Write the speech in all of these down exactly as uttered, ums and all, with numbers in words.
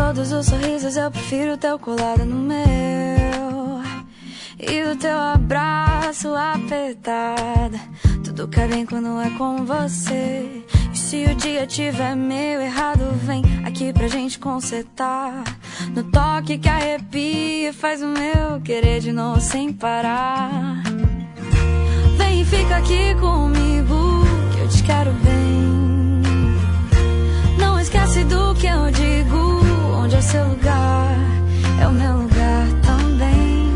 todos os sorrisos eu prefiro o teu colado no meu, e o teu abraço apertado. Tudo cai bem quando é com você. E se o dia tiver meio errado, vem aqui pra gente consertar. No toque que arrepia, faz o meu querer de novo sem parar. Vem e fica aqui comigo, que eu te quero bem. Não esquece do que eu digo, onde é o seu lugar, é o meu lugar também.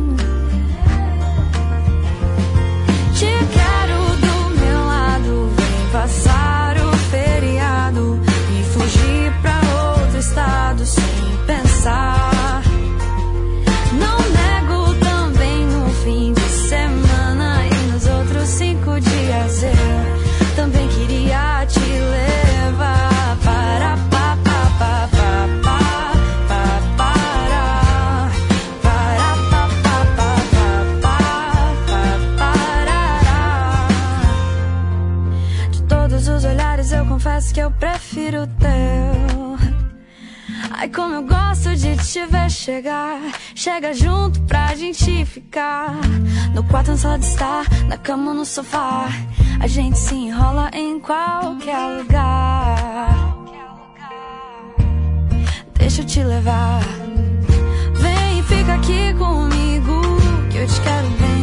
Te quero do meu lado, vem passar o feriado e fugir pra outro estado sem pensar. Não nego também no fim de semana e nos outros cinco dias eu também queria te levar para pa pa pa pa pa pa para para pa pa pa pa pa parará. De todos os olhares eu confesso que eu prefiro o teu. Ai, como eu gosto de te ver chegar. Chega junto pra gente ficar no quarto, na sala de estar, na cama ou no sofá. A gente se enrola em qualquer lugar. Deixa eu te levar. Vem e fica aqui comigo, que eu te quero bem.